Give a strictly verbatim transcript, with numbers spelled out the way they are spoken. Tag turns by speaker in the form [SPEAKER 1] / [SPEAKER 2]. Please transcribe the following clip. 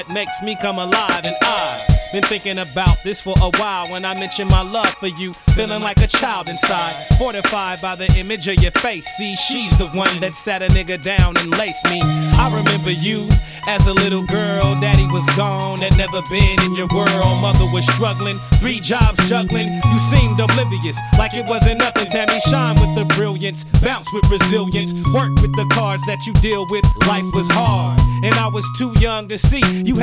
[SPEAKER 1] makes me come alive, and I've been thinking about this for a while. When I mention my love for you, feeling like a child inside, fortified by the image of your face. See, she's the one that sat a nigga down and laced me. I remember you as a little girl. Daddy was gone, had never been in your world. Mother was struggling, three jobs juggling. You seemed oblivious, like it wasn't nothing. Tammy, shine with the brilliance, bounce with resilience, work with the cards that you deal with. Life was hard, and I was too young to see you